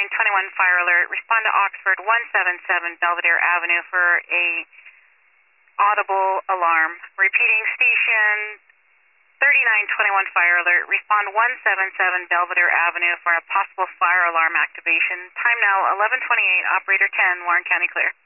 3921 fire alert. Respond to Oxford 177 Belvedere Avenue for a audible alarm. Repeating, station 3921 fire alert. Respond 177 Belvedere Avenue for a possible fire alarm activation. Time now 11:28. Operator 10, Warren County clear.